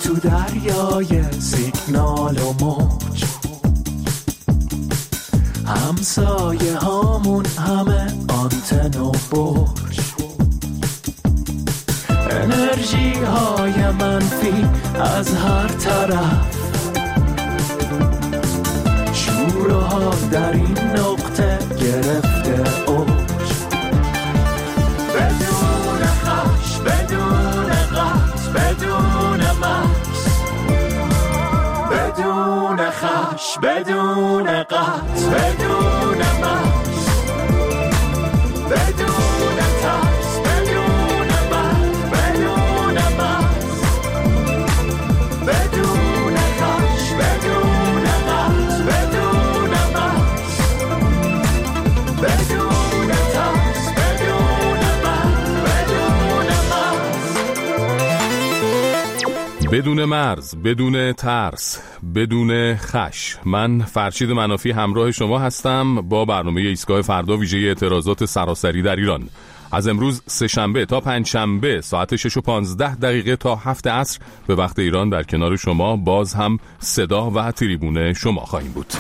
تو دریای سیگنال و موج، همسایه هامون همه آنتن و برج، انرژی های منفی از هر طرف، شور ها در این نقطه گرفته اوج، بدون خش، بدون قطع، بدون مکس، بدون خش، بدون قطع، بدون مکس، بدون ترس، بدون مرگ، بدون مکس، بدون خش، بدون قطع، بدون مکس، بدون ترس، بدون مرگ، بدون مکس. بدون مرز، بدون ترس، بدون خش. من فرشید منافی همراه شما هستم با برنامه ایستگاه فردا ویژه اعتراضات سراسری در ایران. از امروز سه‌شنبه تا پنجشنبه ساعت 6:15 تا 7 عصر به وقت ایران در کنار شما باز هم صدا و تریبون شما خواهیم بود.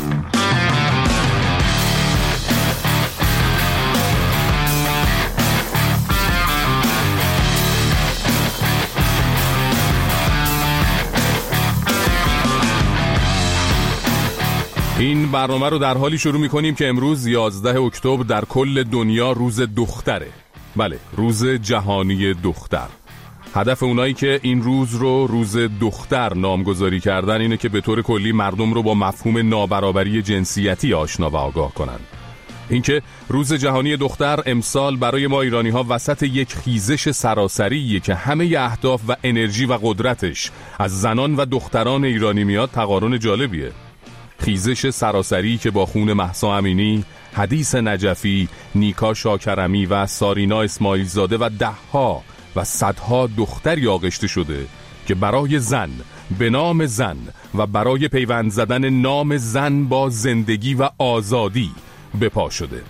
این برنامه رو در حالی شروع می‌کنیم که امروز 11 اکتبر در کل دنیا روز دختره. بله، روز جهانی دختر. هدف اونایی که این روز رو روز دختر نامگذاری کردن اینه که به طور کلی مردم رو با مفهوم نابرابری جنسیتی آشنا و آگاه کنن. اینکه روز جهانی دختر امسال برای ما ایرانی‌ها وسط یک خیزش سراسریه که همه اهداف و انرژی و قدرتش از زنان و دختران ایرانی میاد، تقارن جالبیه. خیزش سراسری که با خون مهسا امینی، حدیث نجفی، نیکا شاکرمی و سارینا اسماعیلزاده و دهها و صدها دختری آغشته شده که برای زن، به نام زن و برای پیوند زدن نام زن با زندگی و آزادی به پا شده.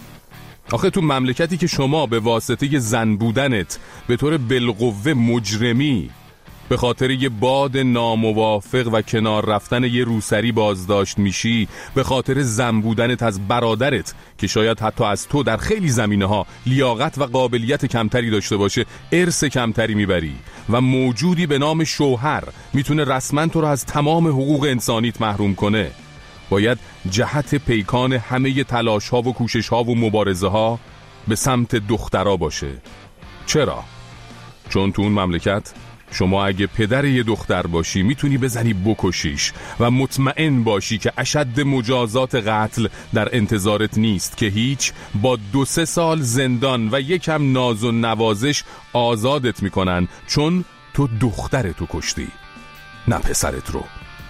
آخه تو مملکتی که شما به واسطه زن بودنت به طور بالقوه مجرمی به خاطر یه باد ناموافق و کنار رفتن یه روسری بازداشت میشی، به خاطر زن بودنت از برادرت که شاید حتی از تو در خیلی زمینه‌ها لیاقت و قابلیت کمتری داشته باشه ارث کمتری میبری و موجودی به نام شوهر میتونه رسما تو رو از تمام حقوق انسانیت محروم کنه، باید جهت پیکان همه تلاش‌ها و کوشش‌ها و مبارزه‌ها به سمت دخترها باشه. چرا؟ چون تو اون مملکت شما اگه پدر یه دختر باشی میتونی بزنی بکشیش و مطمئن باشی که اشد مجازات قتل در انتظارت نیست که هیچ، با 2-3 سال زندان و یکم ناز و نوازش آزادت میکنن، چون تو دخترتو کشتی، نه پسرت رو.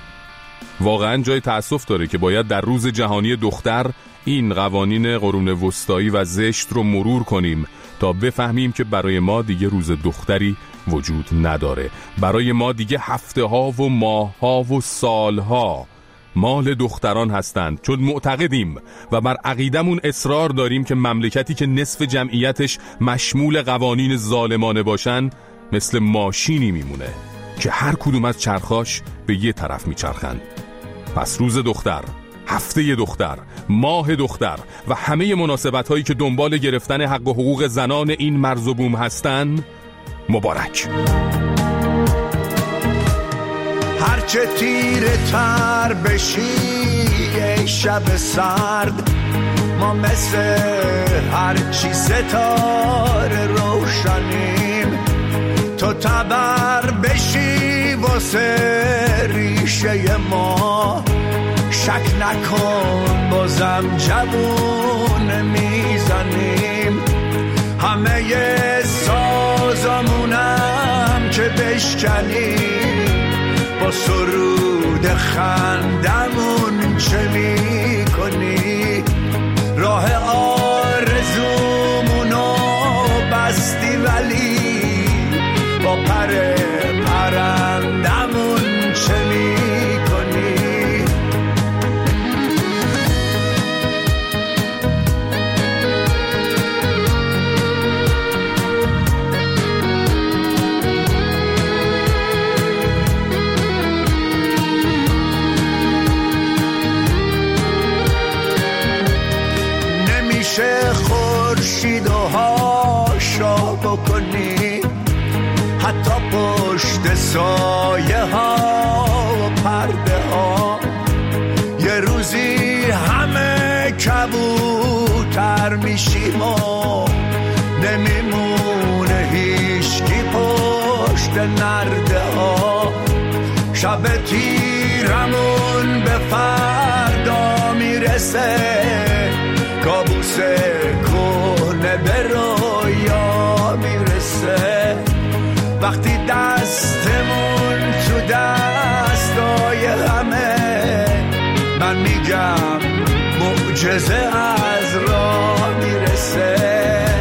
واقعا جای تأسف داره که باید در روز جهانی دختر این قوانین قرون وسطایی و زشت رو مرور کنیم تا بفهمیم که برای ما دیگه روز دختری وجود نداره. برای ما دیگه هفته ها و ماه ها و سال ها مال دختران هستند، چون معتقدیم و بر عقیدمون اصرار داریم که مملکتی که نصف جمعیتش مشمول قوانین ظالمانه باشن مثل ماشینی میمونه که هر کدوم از چرخاش به یه طرف میچرخن. پس روز دختر، هفته دختر، ماه دختر و همه مناسبت هایی که دنبال گرفتن حق و حقوق زنان این مرز و بوم هستن مبارک. هرچه تیره تر بشی ای شب سرد، ما مثل هرچی ستاره روشنیم، تو تبر بشی واسه ریشه ما، شک نکن بازم جوون میزنیم، همه سازمونم که بشکنیم، با سرود خندمون چه میکنی، راه آرزومونو بستی ولی با پر پرندمون چه میکنی. کنی، حتی پشت سایه ها و پرده ها. یه روزی همه کبوتر میشیم و نمیمونه هیچکی پشت نرده ها. شب تیرمون به فردا میرسه، کابوس کهنه به رویا میرسه. وقتی دستمون تو دستای همه، من میگم معجزه از راه میرسه.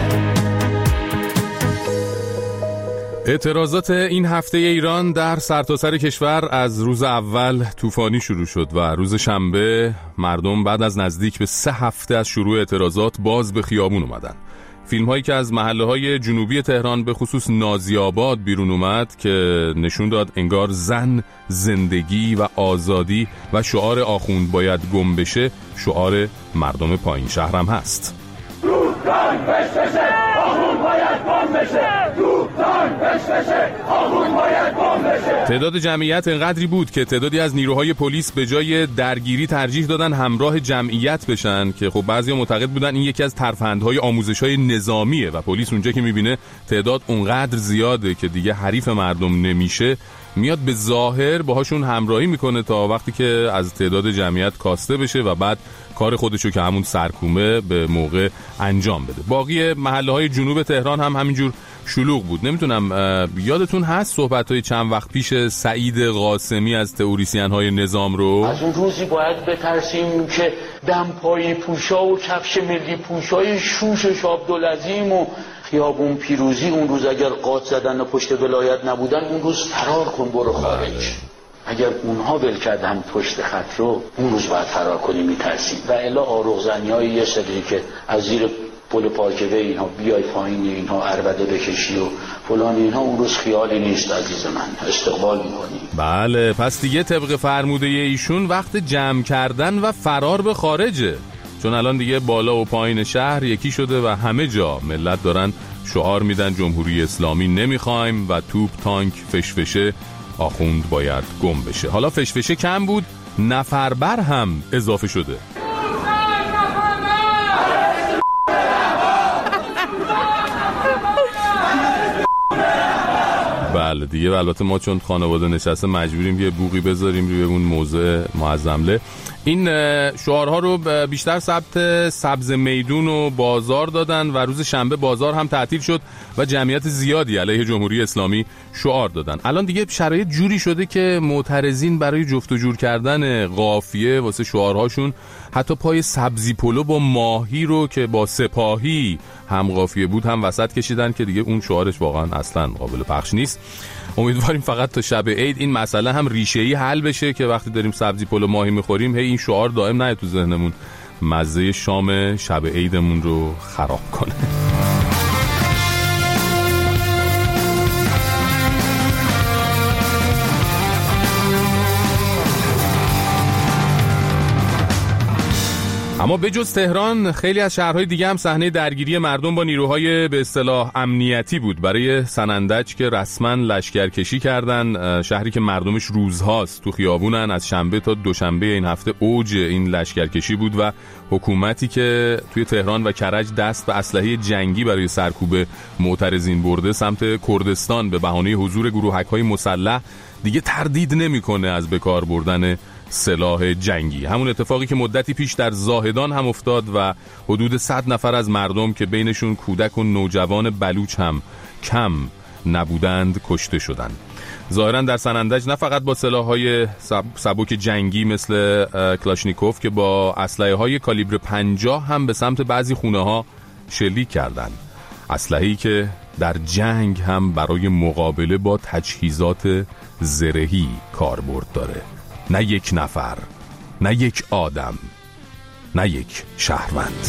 اعتراضات این هفته ایران در سرتاسر کشور از روز اول طوفانی شروع شد و روز شنبه مردم بعد از نزدیک به 3 هفته از شروع اعتراضات باز به خیابون اومدن. فیلم هایی که از محله های جنوبی تهران به خصوص نازی آباد بیرون اومد که نشون داد انگار زن، زندگی و آزادی و شعار آخوند باید گم بشه شعار مردم پایین شهرم هست. تعداد جمعیت انقدری بود که تعدادی از نیروهای پلیس به جای درگیری ترجیح دادن همراه جمعیت بشن که خب بعضیا معتقد بودن این یکی از ترفندهای آموزش‌های نظامیه و پلیس اونجا که میبینه تعداد اونقدر زیاده که دیگه حریف مردم نمیشه، میاد به ظاهر باهاشون همراهی میکنه تا وقتی که از تعداد جمعیت کاسته بشه و بعد کار خودشو که همون سرکومه به موقع انجام بده. باقی محله‌های جنوب تهران هم همینجور شلوغ بود. نمیتونم یادتون هست صحبت‌های چند وقت پیش سعید قاسمی از تئوریسین‌های نظام رو؟ از اون روزی باید بترسیم که دمپایی پوشا و کفش ملی پوشای شوش عبدالعظیم و خیابون پیروزی اون روز اگر قاط زدن و پشت ولایت نبودن، اون روز فرار کن برو خارج. اگر اونها ول کردن پشت خط رو، اون روز باید فرار کنی میترسیم. و الا آروغزنی های یه سری که از زیر پل پارکوه اینها بیای پایین، اینها عربده بکشی و فلان، اینها اون روز خیالی نیست عزیز من، استقبال میکنی. بله، پس دیگه طبق فرموده ایشون وقت جمع کردن و فرار به خارجه، چون الان دیگه بالا و پایین شهر یکی شده و همه جا ملت دارن شعار میدن جمهوری اسلامی نمیخوایم و توپ تانک فشفشه آخوند باید گم بشه. حالا فشفشه کم بود، نفربر هم اضافه شده. بله دیگه، البته ما چون خانواده نشسته مجبوریم یه بوقی بذاریم روی اون موضع معظمله. این شعارها رو بیشتر سبز میدون و بازار دادن و روز شنبه بازار هم تعطیل شد و جمعیت زیادی علیه جمهوری اسلامی شعار دادن. الان دیگه شرایط جوری شده که معترضین برای جفت و جور کردن قافیه واسه شعارهاشون حتی پای سبزی پلو با ماهی رو که با سپاهی هم قافیه بود هم وسط کشیدن که دیگه اون شعارش واقعا اصلا قابل پخش نیست. امیدواریم فقط تا شب عید این مسئله هم ریشه‌ای حل بشه که وقتی داریم سبزی پلو ماهی میخوریم هی این شعار دائم نیاد تو ذهنمون مزه شام شب عیدمون رو خراب کنه. اما به جز تهران خیلی از شهرهای دیگه هم صحنه درگیری مردم با نیروهای به اصطلاح امنیتی بود. برای سنندج که رسما لشکرکشی کردن، شهری که مردمش روزهاست تو خیابونن، از شنبه تا دوشنبه این هفته اوج این لشکرکشی بود و حکومتی که توی تهران و کرج دست به اسلحه جنگی برای سرکوب معترضین برده سمت کردستان به بهانه حضور گروهک‌های مسلح دیگه تردید نمی‌کنه از بکار بردن سلاح جنگی. همون اتفاقی که مدتی پیش در زاهدان هم افتاد و حدود 100 نفر از مردم که بینشون کودک و نوجوان بلوچ هم کم نبودند کشته شدند. ظاهرا در سنندج نه فقط با سلاح‌های سبک جنگی مثل کلاشنیکوف که با اسلحه‌های کالیبر 50 هم به سمت بعضی خونه‌ها شلیک کردند. اسلحه‌ای که در جنگ هم برای مقابله با تجهیزات زرهی کاربرد داره. نه یک نفر، نه یک آدم، نه یک شهروند.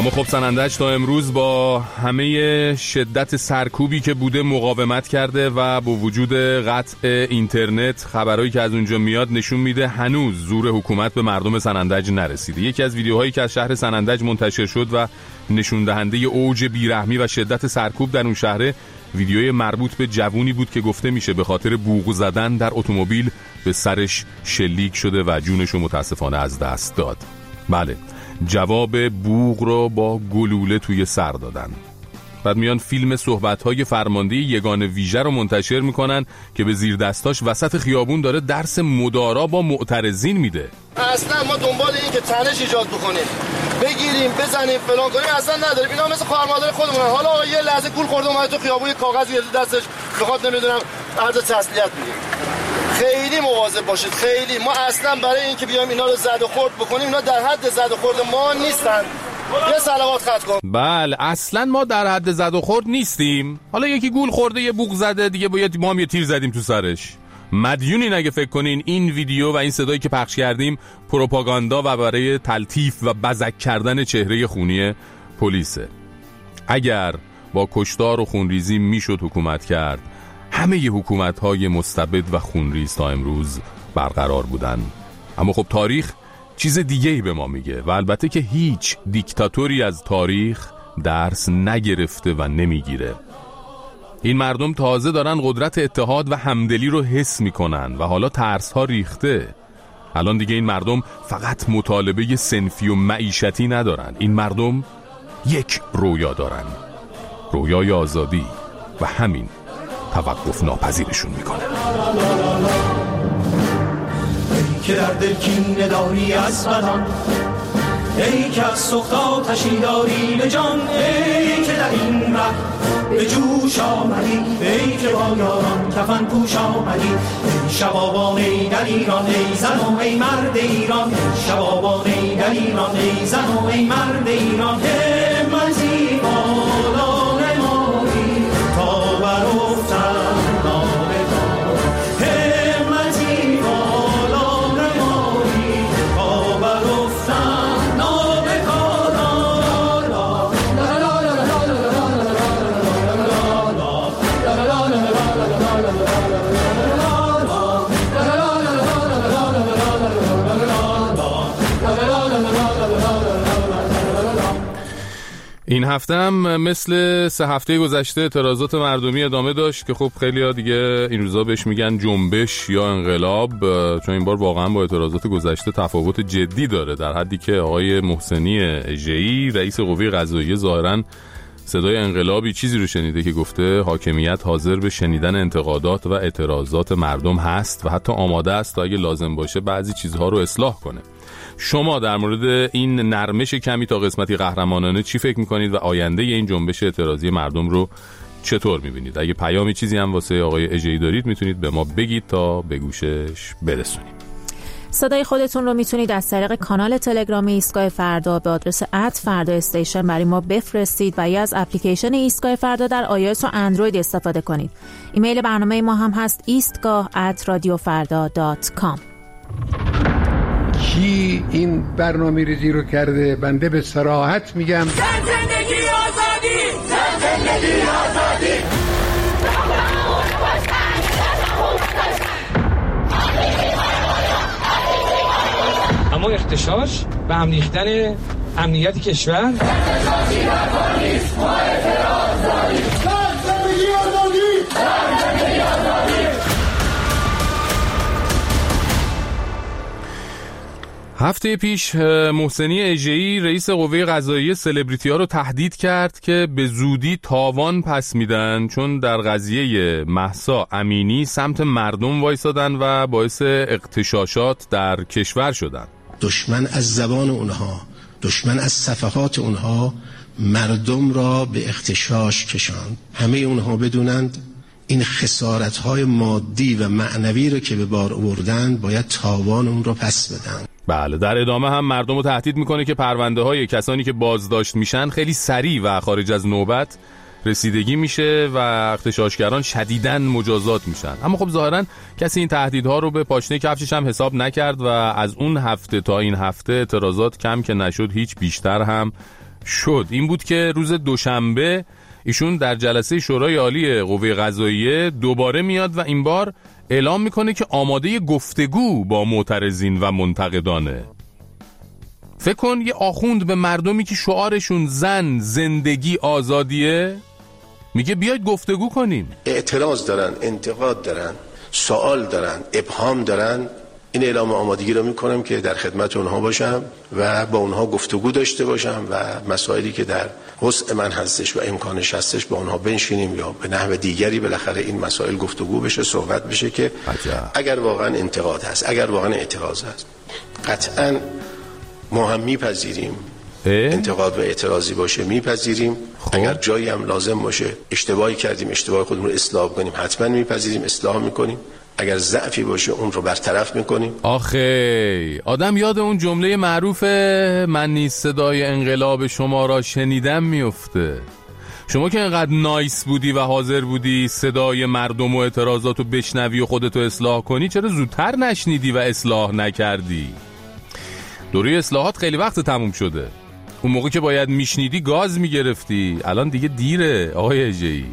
اما خب سنندج تا امروز با همه شدت سرکوبی که بوده مقاومت کرده و با وجود قطع اینترنت خبرهایی که از اونجا میاد نشون میده هنوز زور حکومت به مردم سنندج نرسیده. یکی از ویدیوهایی که از شهر سنندج منتشر شد و نشون دهنده اوج بیرحمی و شدت سرکوب در اون شهر، ویدیوی مربوط به جوونی بود که گفته میشه به خاطر بوق زدن در اتومبیل به سرش شلیک شده و جونشو متاسفانه از دست داد. بله، جواب بوق رو با گلوله توی سر دادن. بعد میان فیلم صحبت‌های فرمانده یگان ویژه رو منتشر میکنن که به زیر دستاش وسط خیابون داره درس مدارا با معترضین میده. اصلا ما دنبال این که تنش ایجاد بکنیم، بگیریم بزنیم فلان کنیم اصلا نداریم. اینا مثل خواهر مادر خودمونن. حالا یه لحظه گول خورده اومد تو خیابون یه کاغذی دستش میخواد نمیدونم عرض تسلیت میگه. خیلی مواظب باشید، خیلی. ما اصلا برای اینکه بیایم اینا رو زد و خورد بکنیم، اینا در حد زد و خورد ما نیستن. یه صلوات خط کن. بله، اصلا ما در حد زد و خورد نیستیم. حالا یکی گول خورده یه بوق زده دیگه باید ما هم یه تیر زدیم تو سرش. مدیونین اگه فکر کنین این ویدیو و این صدایی که پخش کردیم پروپاگاندا و برای تلطیف و بزک کردن چهره خونی پلیسه. اگر با کشتار و خونریزی میشد حکومت کرد، همه حکومت‌های مستبد و خونریز تا امروز برقرار بودن. اما خب تاریخ چیز دیگه‌ای به ما میگه و البته که هیچ دیکتاتوری از تاریخ درس نگرفته و نمیگیره. این مردم تازه دارن قدرت اتحاد و همدلی رو حس میکنن و حالا ترس‌ها ریخته. الان دیگه این مردم فقط مطالبه صنفی و معیشتی ندارن. این مردم یک رویا دارن، رویای آزادی، و همین توقف ناپذیرشون میکنه. ای که در دل کینه داری از بدان، ای که از سخت آتشی داری به جان، ای که در این ره به جوش آمدی، ای که با یاران کفن پوش آمدی، ای شبابان ای در ایران، ای زن و ای مرد ایران، ای شبابان ای در ایران، ای زن و ای مرد ایران. همتی بالا نمایی تا برافتن نابگاه، همتی بالا نمایی تا برافتن نابگاه. این هفته هم مثل 3 هفته گذشته اعتراضات مردمی ادامه داشت که خب خیلی ها دیگه این روزا بهش میگن جنبش یا انقلاب، چون این بار واقعا با اعتراضات گذشته تفاوت جدی داره، در حدی که آقای محسنی اژه‌ای رئیس قوه قضاییه ظاهراً صدای انقلابی چیزی رو شنیده که گفته حاکمیت حاضر به شنیدن انتقادات و اعتراضات مردم هست و حتی آماده است تا اگه لازم باشه بعضی چیزها رو اصلاح کنه. شما در مورد این نرمش کمی تا قسمتی قهرمانانه چی فکر میکنید و آینده این جنبش اعتراضی مردم رو چطور میبینید؟ اگه پیامی چیزی هم واسه آقای اژه‌ای دارید میتونید به ما بگید تا به گوشش برسونیم. صدای خودتون رو میتونید از طریق کانال تلگرامی ایستگاه فردا به آدرس @فردا استیشن برای ما بفرستید و یا از اپلیکیشن ایستگاه فردا در iOS و اندروید استفاده کنید. ایمیل برنامه ما هم هست eastgah@radiofarda.com. کی این برنامه ریزی رو کرده؟ بنده به صراحت میگم زندگی آزادی، زندگی آزادی. اما اختشاش به هم ریختن امنیت کشور. هفته پیش محسنی اژه‌ای رئیس قوه قضاییه سلبریتی‌ها رو تهدید کرد که به زودی تاوان پس میدن، چون در قضیه مهسا امینی سمت مردم وایسادن و باعث اغتشاشات در کشور شدن. دشمن از زبان اونها، دشمن از صفحات اونها مردم را به اغتشاش کشاند. همه اونها بدونند این خسارت‌های مادی و معنوی رو که به بار آوردن باید تاوان اون رو پس بدن. بله، در ادامه هم مردم رو تهدید میکنه که پرونده‌های کسانی که بازداشت میشن خیلی سریع و خارج از نوبت رسیدگی میشه و اغتشاشگران شدیداً مجازات میشن. اما خب ظاهراً کسی این تهدیدها رو به پاشنه کفشش هم حساب نکرد و از اون هفته تا این هفته اعتراضات کم که نشد هیچ بیشتر هم شد این بود که روز دوشنبه ایشون در جلسه شورای عالی قوه قضاییه دوباره میاد و این بار اعلام میکنه که آماده گفتگو با معترضین و منتقدانه. فکر کن یه آخوند به مردمی که شعارشون زن، زندگی، آزادیه میگه بیاید گفتگو کنیم. اعتراض دارن، انتقاد دارن، سوال دارن، ابهام دارن، این اعلام آمادگی رو میکنم که در خدمت اونها باشم و با اونها گفتگو داشته باشم و مسائلی که در وسع من هستش و امکانش هستش با اونها بنشینیم یا به نحو دیگری بالاخره این مسائل گفتگو بشه، صحبت بشه که اگر واقعا انتقاد هست، اگر واقعا اعتراض هست، قطعا ما هم میپذیریم. انتقاد و اعتراضی باشه میپذیریم. اگر جایی هم لازم باشه اشتباهی کردیم، اشتباه خودمون رو اصلاح کنیم، حتما میپذیریم، اصلاح میکنیم. اگر ضعفی باشه اون رو برطرف میکنیم. آخه آدم یاد اون جمله معروف من نیز صدای انقلاب شما را شنیدم میفته. شما که انقدر نایس بودی و حاضر بودی صدای مردم و اعتراضاتو بشنوی و خودتو اصلاح کنی، چرا زودتر نشنیدی و اصلاح نکردی؟ دوره اصلاحات خیلی وقت تموم شده. اون موقع که باید میشنیدی گاز میگرفتی، الان دیگه دیره آقای اژه‌ای.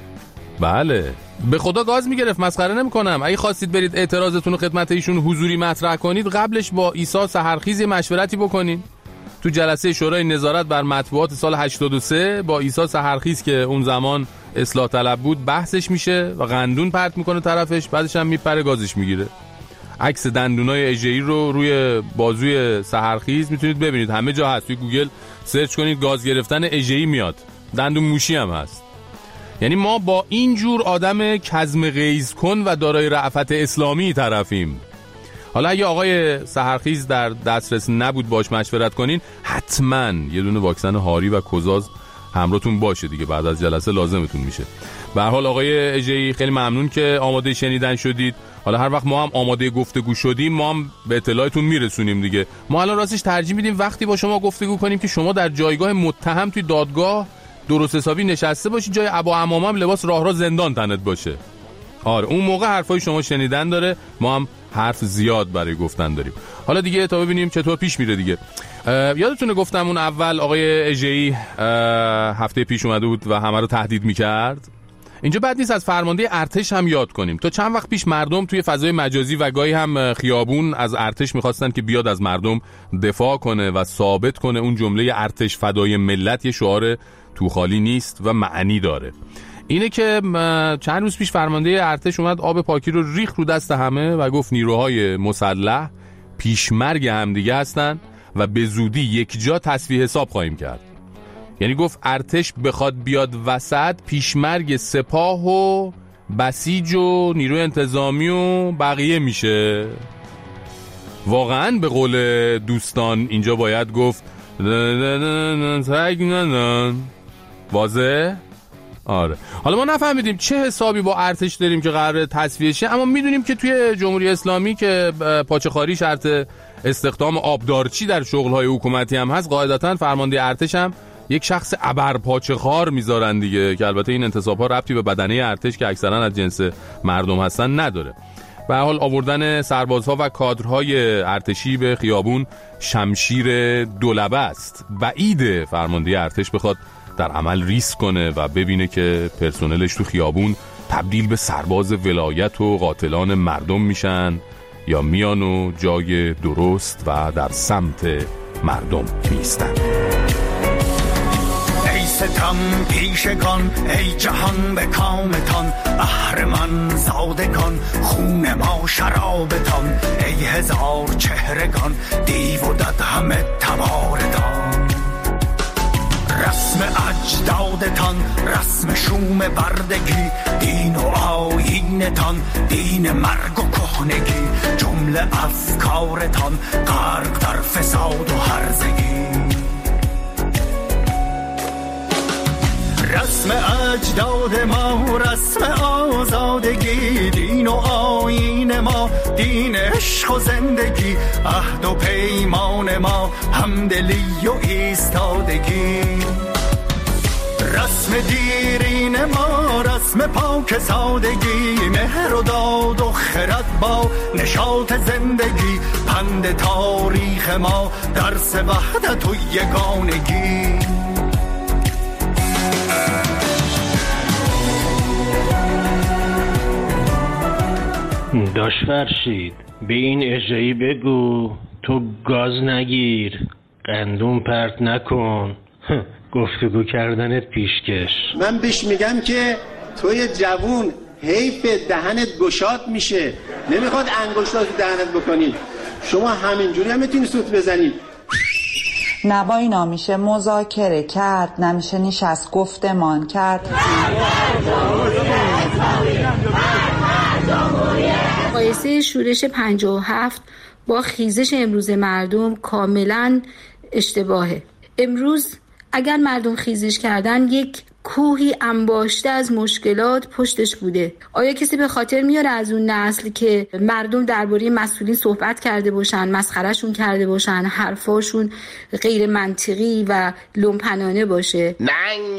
بله به خدا گاز میگرفت، مسخره نمیکنم. اگه خواستید برید اعتراضتون رو خدمت ایشون حضوری مطرح کنید، قبلش با عیسی سحرخیز مشورتی بکنید. تو جلسه شورای نظارت بر مطبوعات سال 83 با عیسی سحرخیز که اون زمان اصلاح طلب بود بحثش میشه و قندون پرت میکنه طرفش، بعدش هم میپره گازش میگیره. عکس دندونای اژه‌ای رو روی بازوی سحرخیز میتونید ببینید، همه جا هست. توی گوگل سرچ کنید گاز گرفتن اژه‌ای میاد، دندون موشی هم هست. یعنی ما با این جور آدم کظم غیظ کن و دارای رأفت اسلامی طرفیم. حالا اگه آقای سحرخیز در دسترس نبود باش مشورت کنین، حتما یه دونه واکسن هاری و کوزاز همراهتون باشه دیگه، بعد از جلسه لازمتون میشه. به هر حال آقای اژه‌ای خیلی ممنون که آماده شنیدن شدید. حالا هر وقت ما هم آماده گفتگو شدیم ما هم به اطلاعتون میرسونیم دیگه. ما الان راستش ترجیح میدیم وقتی با شما گفتگو کنیم که شما در جایگاه متهم توی دادگاه درست حسابی نشسته باشی، جای ابا عمامه هم لباس راه زندان تنت باشه. آره اون موقع حرفای شما شنیدن داره، ما هم حرف زیاد برای گفتن داریم. حالا دیگه تا ببینیم چطور پیش میره دیگه. یادتونه گفتم اون اول آقای اژه‌ای هفته پیش اومده بود و همه رو تهدید میکرد. اینجا بد نیست از فرمانده ارتش هم یاد کنیم. تا چند وقت پیش مردم توی فضای مجازی و گاهی هم خیابون از ارتش میخواستن که بیاد از مردم دفاع کنه و ثابت کنه اون جمله ارتش فدای ملت یه شعار تو خالی نیست و معنی داره. اینه که چند روز پیش فرمانده ارتش اومد آب پاکی رو ریخت رو دست همه و گفت نیروهای مسلح پیشمرگ همدیگه هستن و به زودی یک جا تصفیه حساب خواهیم کرد. یعنی گفت ارتش بخواد بیاد وسط، پیشمرگ سپاه و بسیج و نیروی انتظامی و بقیه میشه. واقعا به قول دوستان اینجا باید گفت واضح؟ آره. حالا ما نفهمیدیم چه حسابی با ارتش داریم که قراره تصفیه شه، اما میدونیم که توی جمهوری اسلامی که پاچه‌خواری شرط استخدام آبدارچی در شغل‌های حکومتی هم هست، قاعدتاً فرمانده ارتش هم یک شخص ابر پاچه‌خوار میذارن دیگه، که البته این انتصاب‌ها ربطی به بدنه ارتش که اکثرا از جنس مردم هستن نداره. به هر حال آوردن سربازها و کادرهای ارتشی به خیابون شمشیر دولبه است. بعیده فرمانده ارتش بخواد در عمل ریسک کنه و ببینه که پرسنلش تو خیابون تبدیل به سرباز ولایت و قاتلان مردم میشن یا میان و جای درست و در سمت مردم میستن. ای ستم پیشگان، ای جهان به کامتان، اهرمن زادگان، خون ما شرابتان، ای هزار چهرگان، دیو و دد همه تباردان. رسم اجدادتان، رسم شوم بردگی، دین و آیینتان، دین مرگ و کهنگی، جمله افکارتان غرق در فساد و هرزگی. رسم اجداد ما، رسم آزادگی، دین و آیین ما، دین عشق و زندگی، عهد و پیمان ما، همدلی و ایستادگی. رسم دیرین ما، رسم پاک سادگی، مهر و داد و خرد با نشاط زندگی، پند تاریخ ما، درس وحدت و یگانگی. داش فرشید به این اجرایی بگو تو گاز نگیر، قندون پرت نکن، گفتگو کردنت پیشکش. من بهش میگم که توی جوون حیف دهنت گشاد میشه، نمیخواد انگشتات دهنت بکنی، شما همینجوری هم میتونی سوت بزنی. نبایی نمیشه مذاکره کرد، نمیشه نشست گفتمان کرد. مقایسه شورش 57 با خیزش امروز مردم کاملا اشتباهه. امروز اگر مردم خیزش کردن یک کوهی انباشته از مشکلات پشتش بوده. آیا کسی به خاطر میاره از اون نسل که مردم درباره مسئولین صحبت کرده باشن، مسخرهشون کرده باشن، حرفاشون غیر منطقی و لومپنانه باشه؟ ننگ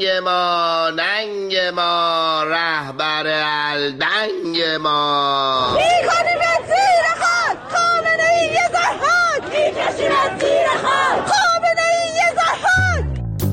ما رهبر الدنگ ما میکنیم از زیر خاک خامنه ای یه زرحاک، میکشیم از زیر خاک خامنه ای یه زرحاک.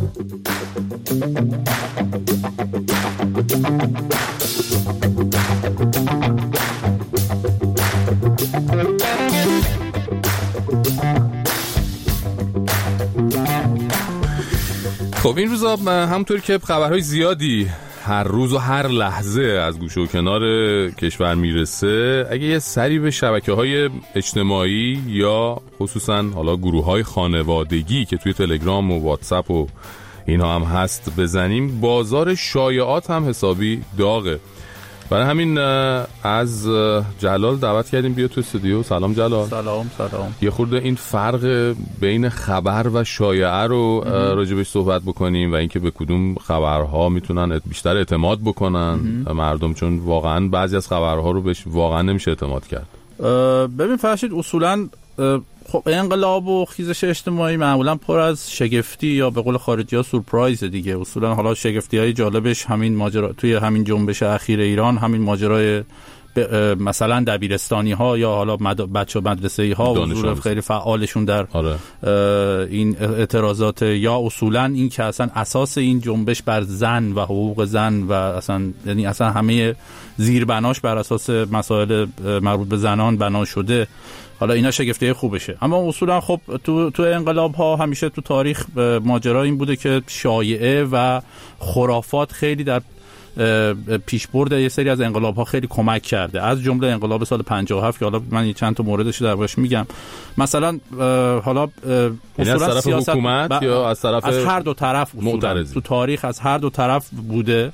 خب این روزا همونطور که خبرهای زیادی هر روز و هر لحظه از گوشه و کنار کشور میرسه، اگه یه سری به شبکه‌های اجتماعی یا خصوصا حالا گروه‌های خانوادگی که توی تلگرام و واتساپ و اینا هم هست بزنیم، بازار شایعات هم حسابی داغه. برای همین از جلال دعوت کردیم بیا تو استودیو. سلام جلال. سلام. یه خورده این فرق بین خبر و شایعه رو راجبش صحبت بکنیم و اینکه به کدوم خبرها میتونن بیشتر اعتماد بکنن مردم، چون واقعا بعضی از خبرها رو بهش واقعا نمیشه اعتماد کرد. ببین فرشید، اصولا خب انقلاب و خیزش اجتماعی معمولا پر از شگفتی یا به قول خارجی‌ها سورپرایز دیگه. اصولا حالا شگفتی‌های جالبش همین ماجرا توی همین جنبش اخیر ایران، همین ماجرای مثلا دبیرستانی‌ها یا حالا بچه مدرسه‌ای‌ها و حضور خیلی فعالشون در این اعتراضات، یا اصولا این که اصلا اساس این جنبش بر زن و حقوق زن و اصلا یعنی اصلا همه زیربناش بر اساس مسائل مربوط به زنان بنا شده. حالا اینا شگفتی خوبشه، اما اصولا خب تو انقلاب ها همیشه تو تاریخ ماجرا این بوده که شایعه و خرافات خیلی در پیشبرد یه سری از انقلاب ها خیلی کمک کرده، از جمله انقلاب سال 57 که حالا من چند تا موردش دربارش میگم. مثلا حالا از طرف حکومت یا از طرف از هر دو طرف تو تاریخ از هر دو طرف بوده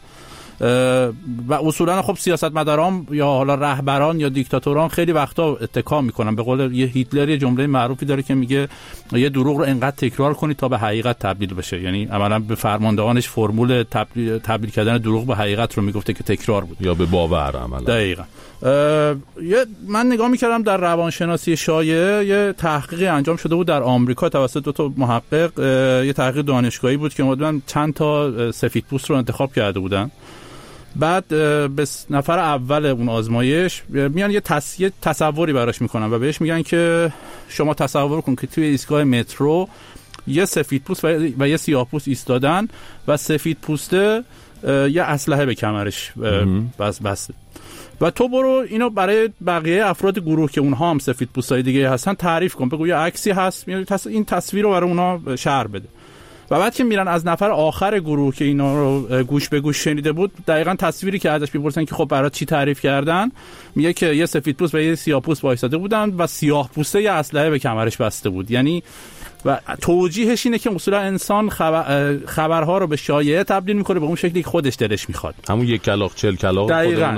و اصولا خب سیاستمداران یا حالا رهبران یا دیکتاتوران خیلی وقتا اتکا میکنن. به قول یه هیتلر یه جمله معروفی داره که میگه یه دروغ رو انقدر تکرار کنید تا به حقیقت تبدیل بشه، یعنی عملا به فرماندهانش فرمول تبدیل کردن دروغ به حقیقت رو میگفته که تکرار بود یا به باور عملا. دقیقاً. من نگاه میکردم در روانشناسی شایعه، یه تحقیقی انجام شده بود در آمریکا توسط دو تا محقق. یه تحقیق دانشگاهی بود که مدام چند تا سفیدپوست رو انتخاب کرده بودن. بعد به نفر اول اون آزمایش میان یه تصوری براش میکنن و بهش میگن که شما تصور کن که توی ایستگاه مترو یه سفیدپوست و یه سیاه‌پوست ایستادن و سفیدپوسته یه اسلحه به کمرش بسته و تو برو اینو برای بقیه افراد گروه که اونها هم سفیدپوستای دیگه هستن تعریف کن، بگو یه عکسی هست، این تصویر رو برای اونها شرح بده. و بعد که میرن از نفر آخر گروه که اینا رو گوش به گوش شنیده بود، دقیقاً تصویری که ازش میپرسن که خب برای چی تعریف کردن، میگه که یه سفیدپوست و یه سیاه‌پوست وایساده بودن و سیاه‌پوسته یه اسلحه به کمرش بسته بود. یعنی و توجیهش اینه که اصولا انسان خبرها رو به شایعه تبدیل میکنه به اون شکلی که خودش دلش میخواد، همون یک کلاغ 40 کلاغ.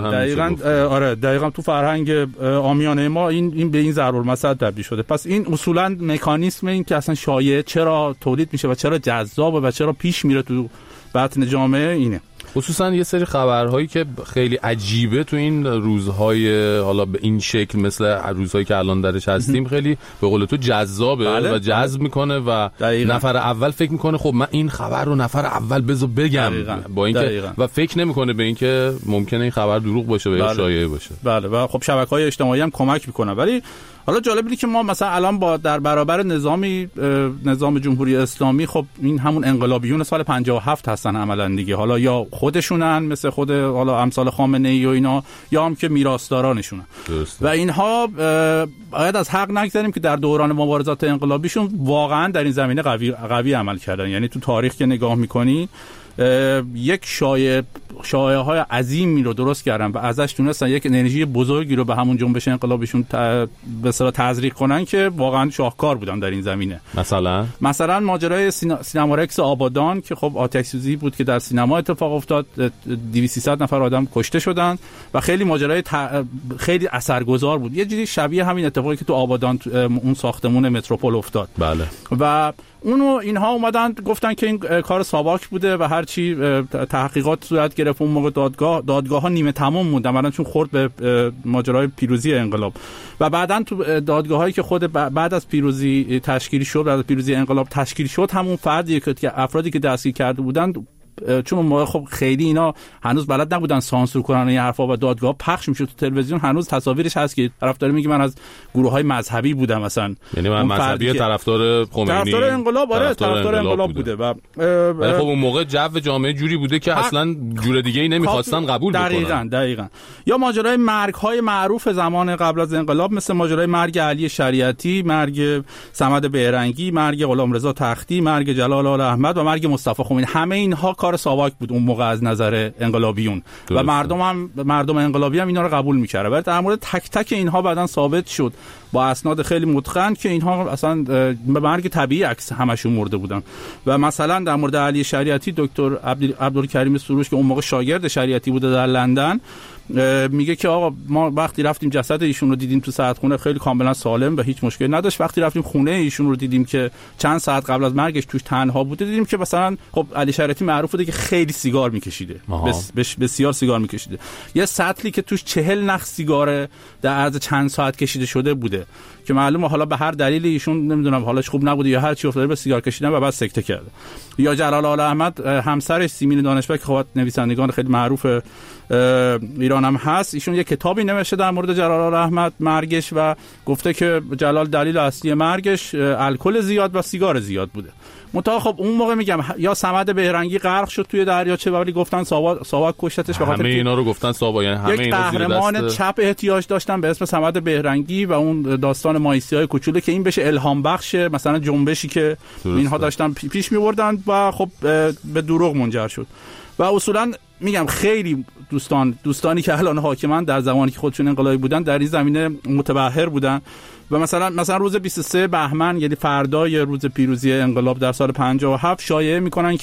دقیقاً تو فرهنگ عامیانه ما این به این ضرورالمثل تبدیل شده. پس این اصولا مکانیسم این که اصلا شایعه چرا تولید میشه و چرا جذابه و چرا پیش میره تو بطن جامعه اینه. خصوصا یه سری خبرهایی که خیلی عجیبه تو این روزهای حالا به این شکل مثل روزهایی که الان درش هستیم خیلی به قول تو جذابه و جذب میکنه و نفر اول فکر میکنه خب من این خبر رو نفر اول بذار بگم با اینکه و فکر نمیکنه به اینکه ممکنه این خبر دروغ باشه و یا شایعه باشه. بله و خب شبکه‌های اجتماعی هم کمک میکنه. ولی حالا جالب اینه که ما مثلا الان با در برابر نظام جمهوری اسلامی، خب این همون انقلابیون سال 57 هستن عملاً دیگه، حالا یا خودشونن مثل خود حالا امثال خامنه‌ای و اینا، یا هم که میراثدارانشونن و اینها. باید از حق نگذاریم که در دوران مبارزات انقلابیشون واقعا در این زمینه قوی عمل کردن. یعنی تو تاریخ که نگاه می‌کنی یک شایعه های عظیمی رو درست کردن و ازش تونستن یک انرژی بزرگی رو به همون جنبش انقلابیشون به اصطلاح تزریق کنن که واقعا شاهکار بودن در این زمینه. مثلا ماجرای سینما رکس آبادان که خب آتش سوزی بود که در سینما اتفاق افتاد، 200-300 نفر آدم کشته شدن و خیلی ماجرای خیلی اثرگذار بود. یه جوری شبیه همین اتفاقی که تو آبادان اون ساختمون متروپول افتاد. بله. و اینها اومدن گفتن که این کار ساواک بوده و هرچی تحقیقات صورت گرفت اون موقع دادگاه ها نیمه تمام موندن، مثلا چون خورد به ماجرای پیروزی انقلاب و بعدن تو دادگاه هایی که خود بعد از پیروزی تشکیل شد، بعد از پیروزی انقلاب تشکیل شد، همون فردی که افرادی که دستگیر کرده بودن، چون اون موقع خب خیلی اینا هنوز بلد نبودن سانسور کنن این حرفا و دادگاه پخش میشد تو تلویزیون، هنوز تصاویرش هست که طرفدار میگه من از گروه‌های مذهبی بودم مثلا، یعنی من مذهبی طرفدار خمینی، طرفدار انقلاب، آره طرفدار انقلاب بوده و ولی خب اون موقع جو جامعه جوری بوده که اصلا جور دیگه ای نمی‌خواستن قبول بکنن. دقیقاً. یا ماجرای مرگ‌های معروف زمان قبل از انقلاب، مثل ماجرای مرگ علی شریعتی، مرگ صمد بهرنگی، مرگ غلامرضا تختی، مرگ جلال آل احمد و مرگ مصطفی خمینی. همه اینها کار ساواک بود اون موقع از نظر انقلابیون و مردم انقلابی هم اینا رو قبول می‌کردن. ولی در مورد تک تک اینها بعداً ثابت شد با اسناد خیلی متقن که اینها اصلا به مرگ طبیعی عکس همشون مرده بودن. و مثلا در مورد علی شریعتی، دکتر عبدالکریم سروش که اون موقع شاگرد شریعتی بوده در لندن، میگه که آقا ما وقتی رفتیم جسد ایشون رو دیدیم تو ساعتخونه خیلی کاملا سالم و هیچ مشکلی نداشت. وقتی رفتیم خونه ایشون رو دیدیم که چند ساعت قبل از مرگش توش تنها بوده، دیدیم که مثلا خب علی شریعتی معروف بوده که خیلی سیگار میکشیده، بسیار سیگار میکشیده. یه سطلی که توش 40 نخ سیگار در عرض چند ساعت کشیده شده بوده که معلومه حالا به هر دلیلی ایشون نمیدونم حالش خوب نبوده یا هر چی افتاده به سیگار کشیدن و بعد سکته کرده. یا جلال آل احمد همسرش سیمین دانشبک، خب نویسندگان خیلی معروف ایران هم هست، ایشون یه کتابی نوشته در مورد جلال آل احمد مرگش و گفته که جلال دلیل اصلی مرگش الکل زیاد و سیگار زیاد بوده. منتها خب اون موقع میگم یا صمد بهرنگی غرق شد توی دریاچه ولی گفتن ساواک کشتش، همه اینا رو گفتن ساواک، یعنی همه اینا زیر دست قهرمان چپ احتیاج داشتن به اسم صمد بهرنگی و اون داستان مایسی‌های کوچولو که این بشه الهام بخش مثلا جنبشی که اینها داشتن پیش می‌بردن و خب به دروغ منجر شد. و اصولا میگم خیلی دوستانی که الان حاکمان در زمانی که خودشون انقلابی بودن در این زمینه متبحر بودن و مثلا روز 23 بهمن یعنی فردای روز پیروزی انقلاب در سال 57 شایعه میکنن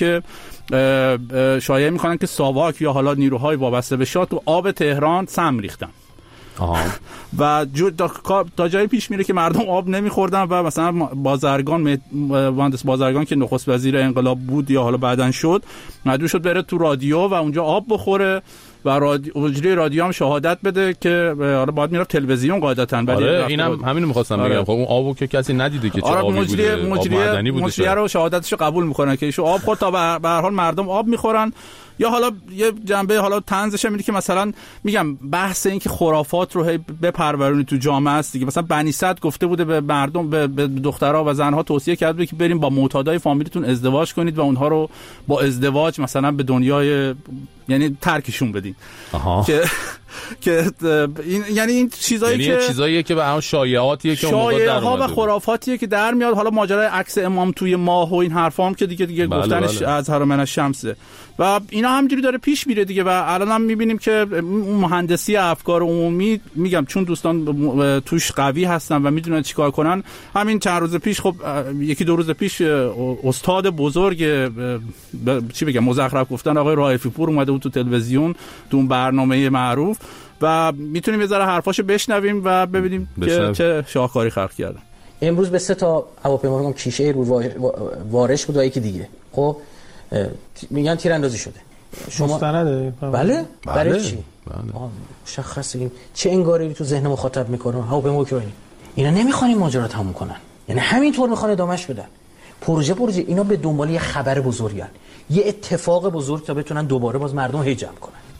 که ساواک یا حالا نیروهای وابسته به شاه تو آب تهران سم ریختن. و تا جایی پیش میره که مردم آب نمیخوردن و مثلا مهندس بازرگان که نخست وزیر انقلاب بود یا حالا بعدن شد، مجبور شد بره تو رادیو و اونجا آب بخوره و اجری رادیو هم شهادت بده که حالا باید میرفت تلویزیون قاعدتا. ولی اینم همینو می‌خواستم بگم، خب اون آبو که کسی ندیده که چه آبی بوده، مجری رو شهادتشو قبول میکنه که ایشون آب خورد تا به هر حال مردم آب میخورن. یا حالا یه جنبه حالا طنزش میگه که مثلا میگم بحث این که خرافات رو بپرورونی تو جامعه است دیگه. مثلا بنی صدر گفته بوده به مردم، به دخترها و زنها توصیه کرده بوده که بریم با معتادای فامیلیتون ازدواج کنید و اونها رو با ازدواج مثلا به دنیای یعنی ترکشون بدین. که این یعنی این چیزاییه که به هم شایعاتیه که اون موقع در اومده و خرافاتیه که در میاد. حالا ماجرای عکس امام توی ماه و این حرفا هم که دیگه گفتنش از هرمن الشمسه و اینا همینجوری داره پیش میره دیگه. و الان هم میبینیم که مهندسی افکار عمومی میگم چون دوستان توش قوی هستن و میدونن چیکار کنن. همین چند روز پیش خب یکی دو روز پیش استاد بزرگ چی بگم مزخرف گفتن آقای رائفی پور اومده بود تو تلویزیون تو اون برنامه معروف و میتونیم یه ذره حرفاشو بشنویم و ببینیم که چه شاهکاری خلق کردن. امروز به 3 تا هواپیما کیشه رو وارش بود و یکی دیگه خب میگن تیراندازی شده. شما مستنده؟ بله؟ برای چی؟ مشخصه این چه انگاری تو ذهن مخاطب میکنه. هواپیما اوکراینی اینا نمیخوان این ماجرا تموم کنن، یعنی همینطور میخوان ادامهش بدن. پروژه اینا به دنبال یه خبر بزرگن، یه اتفاق بزرگ تا بتونن دوباره باز مردم هی جمع کنن.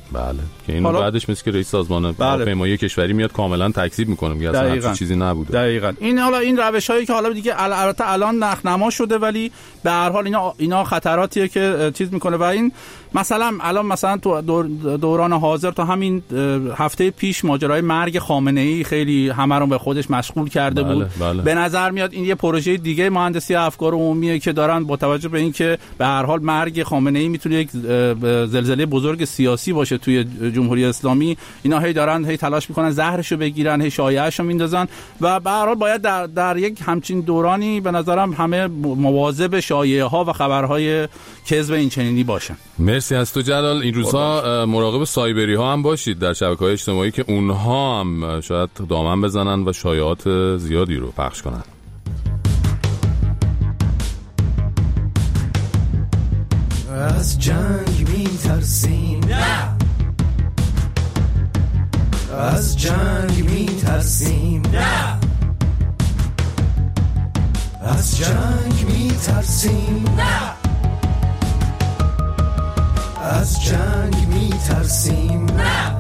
بله که اینو بعدش مثل که رئیس سازمان هواپیمایی کشوری میاد کاملا تکذیب میکنه، میگه اصلا هیچ چیزی نبوده. دقیقاً. این روش‌هایی که حالا دیگه البته الان نخنما شده، ولی به هر حال اینا خطراتیه که چیز میکنه. و این مثلا تو دوران حاضر تا همین هفته پیش ماجرای مرگ خامنه‌ای خیلی همه رو به خودش مشغول کرده بود. به نظر میاد این یه پروژه دیگه مهندسی افکار عمومیه که دارن با توجه به اینکه به هر حال مرگ خامنه‌ای میتونه یک زلزله بزرگ سیاسی باشه توی جمهوری اسلامی، اینا هی تلاش میکنن زهرشو بگیرن، هی شایعه‌شو میندازن و به هر حال باید در یک همچین دورانی به نظرم همه مواظب شایعه‌ها و خبرهای کذب این چنینی باشن. مرسی از تو جلال. این روزها مراقب سایبری ها هم باشید در شبکه‌های اجتماعی که اونها هم شاید دامن بزنن و شایعات زیادی رو پخش کنن. از جنگ می‌ترسیم، نه از جنگ می‌ترسیم، نه از جنگ می‌ترسیم، نه از جنگ می‌ترسیم، نه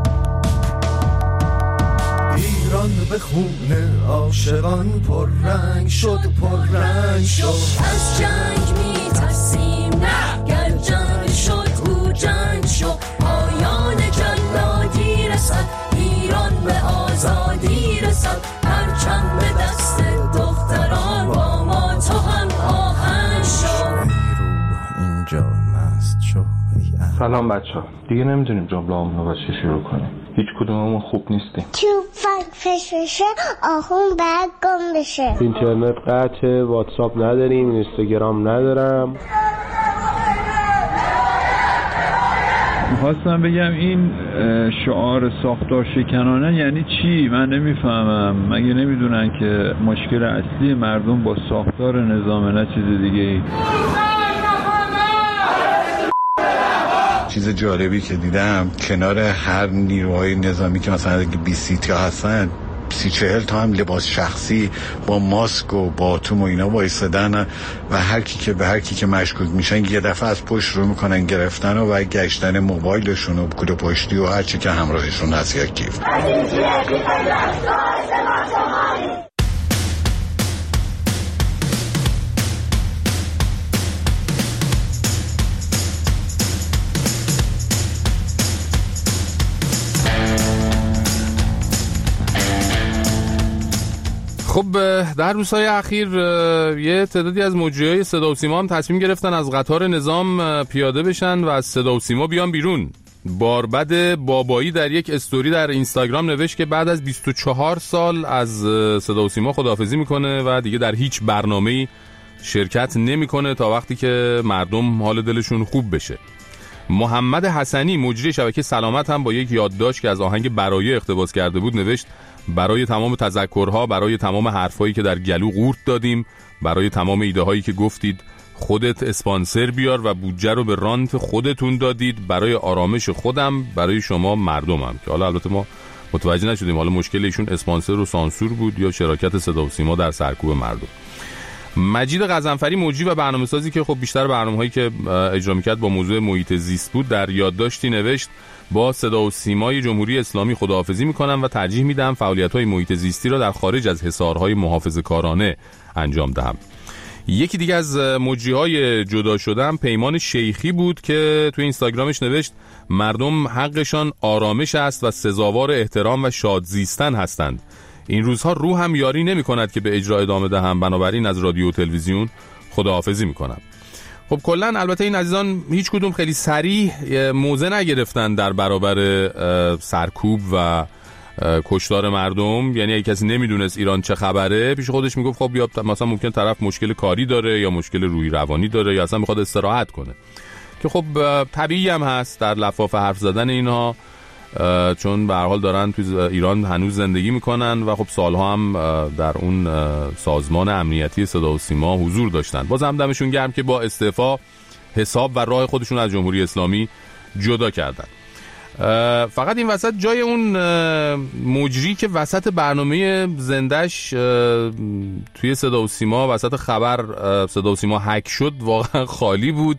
ایران به خون عاشقان پررنگ شد، پررنگ شد. از جنگ می‌ترسیم، نه گر جنگ شد او جنگ شد. پایان جلادی رسد، ایران به آزادی رسد. پرچم به دست دختران، با ما تو هم آهنگ شد. اینجا مست شد. سلام بچه‌ها، دیگه نمیدونیم جمله‌مون رو با چی شروع کنیم. هیچ کدوممون خوب نیستیم. توفک فشفشه آخون بعد گم بشه. اینترنت قطعه، واتساپ نداریم، اینستاگرام ندارم. میخواستم بگم این شعار ساختار شکنانه یعنی چی؟ من نمیفهمم. مگه نمیدونن که مشکل اصلی مردم با ساختار نظام، نه چیز دیگه ای؟ چیز جالبی که دیدم کنار هر نیروهای نظامی که مثلا 20 تا هستن 30-40 تا هم لباس شخصی با ماسک و باتوم و اینا وایسادن و هر کی که مشکوک میشن یه دفعه از پشت رو میکنن گرفتن و گشتن موبایلشون و کوله پشتی و هر چی که همراهشون هست یا کیف. خب در روزهای اخیر یه تعدادی از مجریای صدا و سیما هم تصمیم گرفتن از قطار نظام پیاده بشن و از صدا و سیما بیان بیرون. باربد بابایی در یک استوری در اینستاگرام نوشت که بعد از 24 سال از صدا و سیما خداحافظی میکنه و دیگه در هیچ برنامه‌ای شرکت نمیکنه تا وقتی که مردم حال دلشون خوب بشه. محمد حسنی مجری شبکه سلامت هم با یک یادداشت که از آهنگ برای اقتباس کرده بود نوشت: برای تمام تذکرها، برای تمام حرفایی که در گلو قورت دادیم، برای تمام ایده هایی که گفتید خودت اسپانسر بیار و بودجه رو به رانت خودتون دادید، برای آرامش خودم، برای شما مردمم. که حالا البته ما متوجه نشدیم حالا مشکل ایشون اسپانسر و سانسور بود یا شراکت صدا و سیما در سرکوب مردم. مجید غضنفری مجری و برنامه‌سازی که خب بیشتر برنامه‌هایی که اجرا می‌کرد با موضوع محیط زیست بود در یادداشتی نوشت: با صدا و سیمای جمهوری اسلامی خداحافظی می‌کنم و ترجیح میدم فعالیت‌های محیط زیستی را در خارج از حصارهای محافظه‌کارانه انجام دهم. یکی دیگه از مجری‌های جدا شدم پیمان شیخی بود که توی اینستاگرامش نوشت: مردم حقشان آرامش است و سزاوار احترام و شاد زیستن هستند. این روزها روحم یاری نمی کند که به اجرا ادامه دهم، بنابراین از رادیو و تلویزیون خداحافظی می کنم. خب کلن البته این عزیزان هیچ کدوم خیلی صریح موضع نگرفتن در برابر سرکوب و کشتار مردم. یعنی اگه کسی نمیدونست ایران چه خبره پیش خودش میگفت خب یا مثلا ممکن طرف مشکل کاری داره یا مشکل روحی روانی داره یا اصلا میخواد استراحت کنه، که خب طبیعی هم هست در لفاف حرف زدن اینها، چون به هر حال دارن توی ایران هنوز زندگی میکنن و خب سالها هم در اون سازمان امنیتی صدا و سیما حضور داشتن. باز هم دمشون گرم که با استعفا حساب و راه خودشون از جمهوری اسلامی جدا کردن. فقط این وسط جای اون مجری که وسط برنامه زندش توی صدا و سیما وسط خبر صدا و سیما هک شد واقعا خالی بود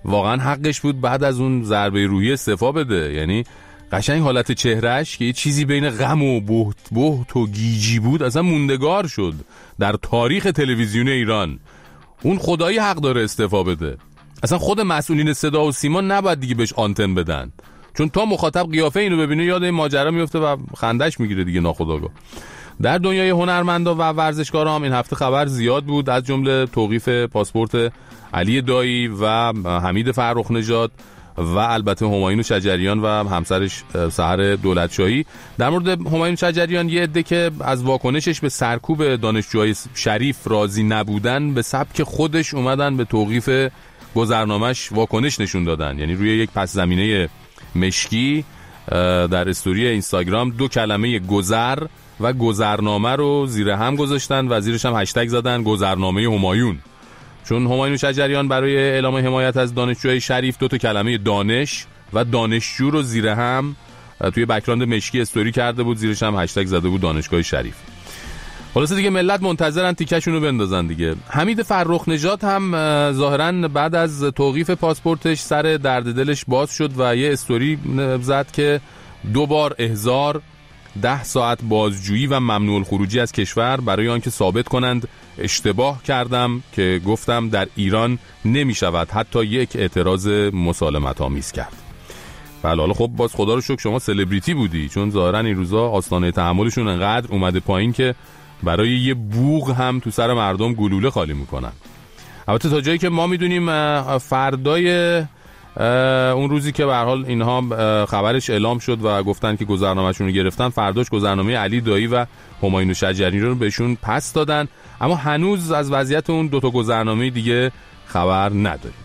واقعا حقش بود بعد از اون ضربه روحی استعفا بده. یعنی قشنگ حالت چهرهش که یه چیزی بین غم و بهت و گیجی بود اصلا موندگار شد در تاریخ تلویزیون ایران. اون خدایی حق داره استعفا بده. اصلا خود مسئولین صدا و سیما نباید دیگه بهش آنتن بدن، چون تا مخاطب قیافه اینو ببینه یاد این ماجرا میفته و خندش میگیره دیگه ناخودآگاه. در دنیای هنرمندا و ورزشکارا هم این هفته خبر زیاد بود، از جمله توقیف پاسپورت علی دایی و حمید فرخ نژاد و البته همایون شجریان و همسرش سحر دولتشاهی. در مورد همایون شجریان یه عده که از واکنشش به سرکوب دانشجوهای شریف راضی نبودن به سبک خودش اومدن به توقیف گذرنامه‌اش واکنش نشون دادن. یعنی روی یک پس زمینه مشکی در استوری اینستاگرام 2 کلمه گذر و گذرنامه رو زیر هم گذاشتن و زیرش هم هشتگ زدن گذرنامه همایون. چون همایون شجریان برای اعلام حمایت از دانشجوهای شریف 2 کلمه دانش و دانشجو رو زیر هم توی بک‌گراند مشکی استوری کرده بود، زیرش هم هشتگ زده بود دانشگاه شریف. خلاصه دیگه ملت منتظرن تیکشون رو بندازن دیگه. حمید فرخ نژاد هم ظاهراً بعد از توقیف پاسپورتش سر درد دلش باز شد و یه استوری زد که 2 بار احضار، 10 ساعت بازجویی و ممنوع الخروجی از کشور برای آنکه ثابت کنند اشتباه کردم که گفتم در ایران نمی شود حتی یک اعتراض مسالمت آمیز کرد. بله حالا خب باز خدا رو شکر شما سلبریتی بودی، چون ظاهرا این روزا آستانه تحملشون انقدر اومده پایین که برای یه بوق هم تو سر مردم گلوله خالی میکنن. البته تا جایی که ما میدونیم فردای اون روزی که به هر حال اینها خبرش اعلام شد و گفتن که گذرنامه‌شون رو گرفتن، فرداش گذرنامه علی دایی و همایون شجریان رو بهشون پس دادن، اما هنوز از وضعیت اون 2 گذرنامه دیگه خبر نداریم.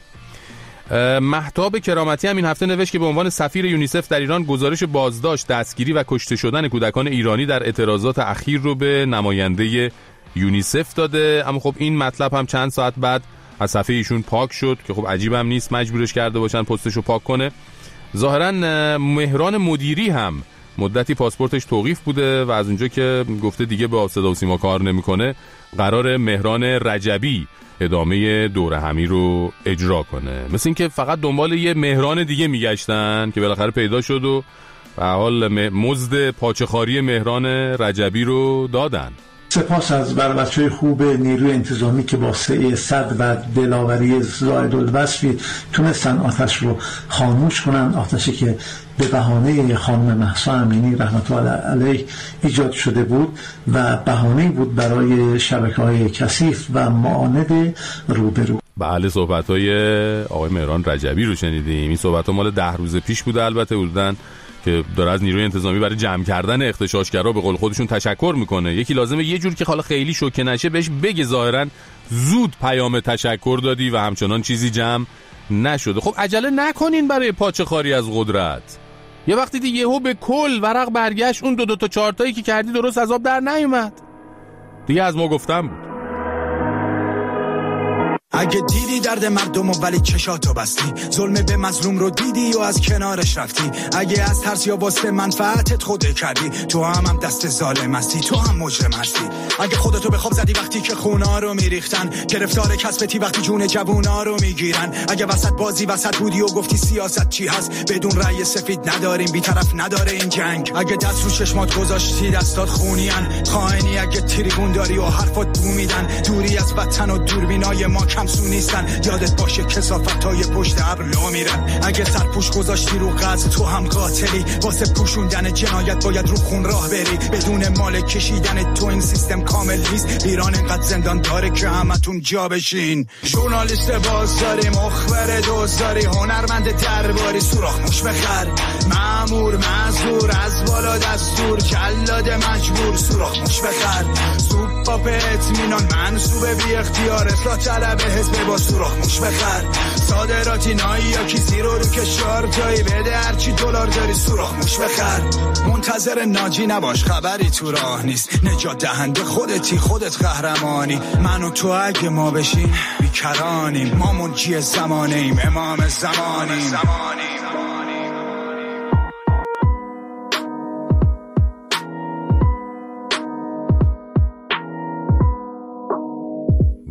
مهتاب کرامتی هم این هفته نوشت که به عنوان سفیر یونیسف در ایران گزارش بازداشت، دستگیری و کشته شدن کودکان ایرانی در اعتراضات اخیر رو به نماینده یونیسف داده. اما خب این مطلب هم چند ساعت بعد از صفحه ایشون پاک شد که خب عجیبم نیست مجبورش کرده باشن پستشو پاک کنه. ظاهرا مهران مدیری هم مدتی پاسپورتش توقیف بوده و از اونجا که گفته دیگه با صدا و سیما کار نمیکنه، قرار مهران رجبی ادامه دوره همی رو اجرا کنه. مثل این که فقط دنبال یه مهران دیگه میگشتن که بالاخره پیدا شد و به حال مزد پاچه‌خواری مهران رجبی رو دادن. سپاس از بچه‌های خوب نیروی انتظامی که با سعی صد و دلاوری زائد الوصفی تونستن آتش رو خاموش کنن، آتشی که به بهانه خانم مهسا امینی رحمت الله علیه ایجاد شده بود و بهانه‌ای بود برای شبکه‌های کثیف و معاند روبرو. بله صحبت‌های آقای مهران رجبی رو شنیدیم. این صحبت‌ها مال 10 روز پیش بوده البته، بودن که داره از نیروی انتظامی برای جمع کردن اغتشاشگرا به قول خودشون تشکر میکنه. یکی لازمه یه جور که حالا خیلی شوکه نشه بهش بگه ظاهرا زود پیام تشکر دادی و همچنان چیزی جمع نشده. خب عجله نکنین برای پاچه‌خواری از قدرت. یه وقتی دیگه یهو به کل ورق برگشت، اون 2 تا 4 تایی که کردی درست از آب در نیومد دیگه. از ما گفتم بود. اگه دیدی درد مردم و ولی چشاتو بستی، ظلم به مظلوم رو دیدی و از کنارش رفتی، اگه از ترس یا واسه منفعتت خوده کردی، تو هم دست ظالم هستی، تو هم مجرم هستی. اگه خودتو به خواب زدی وقتی که خونا رو میریختن، گرفتار کسبتی وقتی جون جوونا رو میگیرن، اگه وسط بازی وسط بودی و گفتی سیاست چی هست، بدون رأی سفید نداریم بی‌طرف نداره این جنگ، اگه دست رو چشمات گذاشتی دستات خونیان، خائنی اگه تریبون داری و حرفات بو میدن، دوری از وطن و دوربینای ما کمسو نیستن، یادت باشه کثافتای پشت ابر لو میرن، اگه سرپوش گذاشتی رو قتل تو هم قاتلی، واسه پوشوندن جنایت باید رو خون راه بری، بدون مال کشیدن تو این سیستم کامل نیست، ایران اینقدر زندان داره که همتون جا بشین. ژورنالیست بازاری، مخبر دوزاری، هنرمند درباری، سوراخ موش بخر، مأمور مزدور، از بالا دستور، جلاد مجبور، سوراخ موش بخر، سوپاپ اطمینان منصوب بی اختیار، اصلاح طلب حزب با سوراخ موش بخر، صادراتی نایی یا کسی رو کشار تایی، بده هرچی دلار داری سوراخ موش بخر، منتظر ناجی نباش خبری تو راه نیست، نجات دهنده خودتی، خودت قهرمانی، من و تو اگه ما بشیم بیکرانیم، ما منجی زمانیم، امام زمانیم.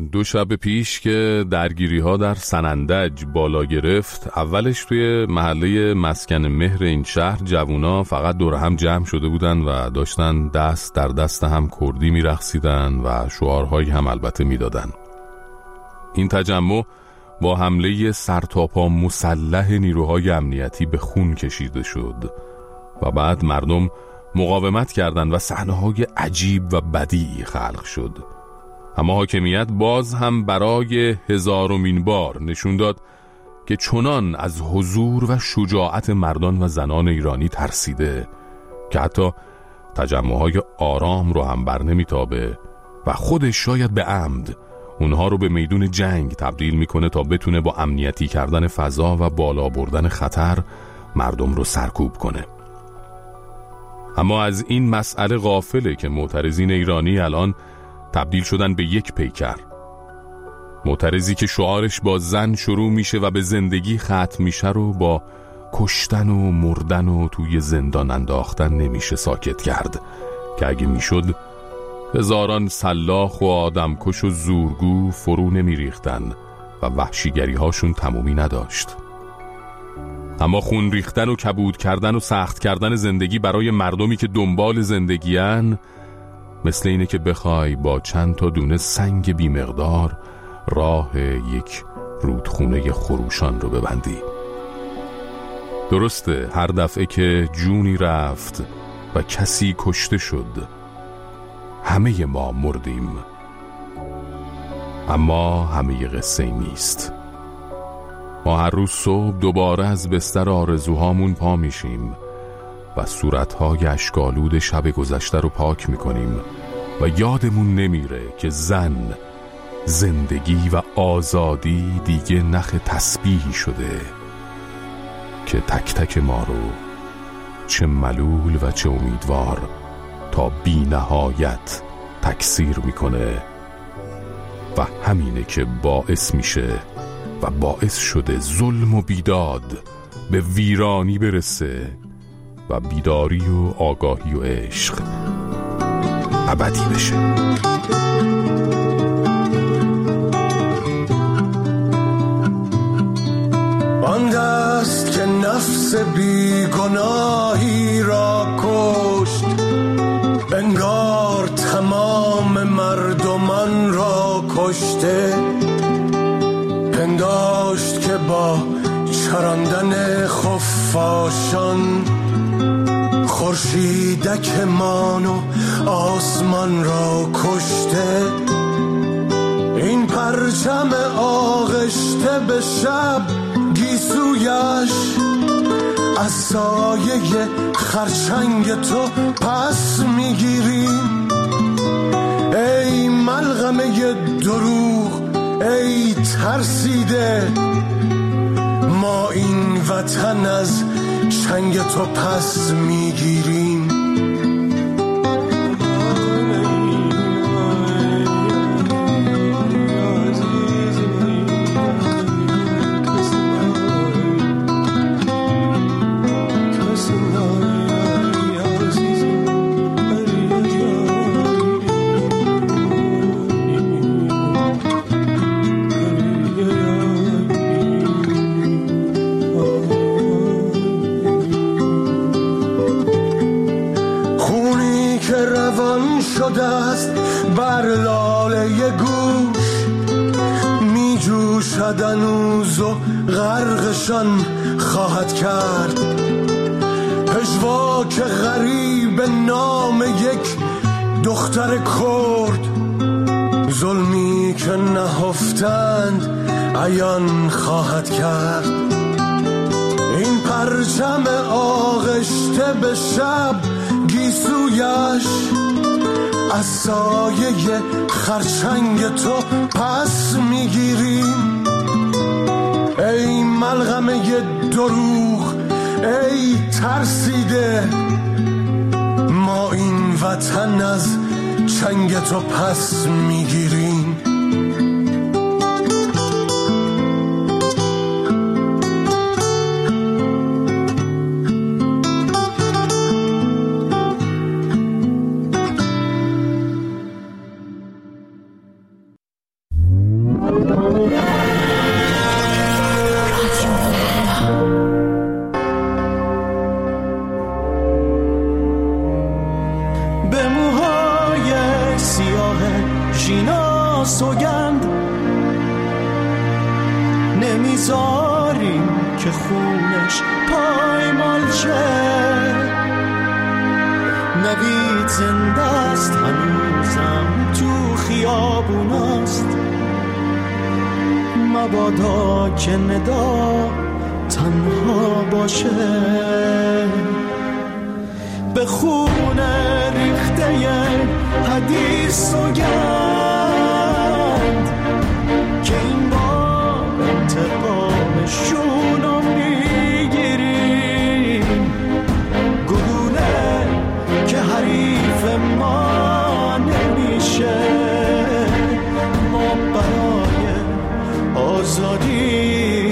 2 شب پیش که درگیری ها در سنندج بالا گرفت، اولش توی محله مسکن مهر این شهر جوونا فقط دور هم جمع شده بودن و داشتن دست در دست هم کردی می‌رقصیدن و شعارهایی هم البته میدادن. این تجمع با حمله سرتاپا مسلح نیروهای امنیتی به خون کشیده شد و بعد مردم مقاومت کردند و صحنه‌های عجیب و بدیعی خلق شد. اما حاکمیت باز هم برای 1000مین بار نشون داد که چنان از حضور و شجاعت مردان و زنان ایرانی ترسیده که حتی تجمع‌های آرام رو هم بر نمیتابه و خودش شاید به عمد اونها رو به میدون جنگ تبدیل میکنه تا بتونه با امنیتی کردن فضا و بالا بردن خطر مردم رو سرکوب کنه. اما از این مسئله غافله که معترضین ایرانی الان تبدیل شدن به یک پیکر. معترضی که شعارش با زن شروع میشه و به زندگی ختم میشه رو با کشتن و مردن و توی زندان انداختن نمیشه ساکت کرد که اگه میشد هزاران سلاخ و آدمکش و زورگو فرو نمیریختن و وحشیگری هاشون تمومی نداشت. اما خون ریختن و کبود کردن و سخت کردن زندگی برای مردمی که دنبال زندگیان مثل اینه که بخوای با چند تا دونه سنگ بیمقدار راه یک رودخونه خروشان رو ببندی. درسته هر دفعه که جونی رفت و کسی کشته شد همه ما مردیم، اما همه قصه نیست. ما هر روز صبح دوباره از بستر آرزوهامون پا میشیم و صورتهای اشکالود شب گذشته رو پاک میکنیم و یادمون نمیره که زن، زندگی و آزادی دیگه نخ تسبیحی شده که تک تک ما رو چه ملول و چه امیدوار تا بی نهایت تکثیر میکنه و همینه که باعث میشه و باعث شده ظلم و بیداد به ویرانی برسه و بیداری و آگاهی و عشق ابدی بشه. آن دست که نفس بیگناهی را کشت، انگار تمام مردمان را کشته، پنداشت که با چراندن خفاشان خورشیدک مان و آسمان را کشته. این پرچم آغشته به شب گیسویش از سایه خرچنگ تو پس میگیریم. ای ملغمه دروغ، ای ترسیده، ما این وطن از چنگ تو پس میگیریم. است بر لاله گوش می جوشد هنوز و غرقشان خواهد کرد. پژواک غریب نام یک دختر کرد، ظلمی که نهفتند عیان خواهد کرد. این پرچم آغشته به شب گیسویش از سایه خرچنگ تو پس میگیریم. ای ملغمه دروغ، ای ترسیده، ما این وطن از چنگ تو پس میگیریم. سوگند نمیذاریم که خونش پایمال شه. نوید زنده است هنوزم تو خیابوناست، مبادا که ندا تنها باشه. به خون ریخته حدیث سوگند که این بار انتقامشون رو میگیریم. گلوله که حریف ما نمیشه، ما برای آزادی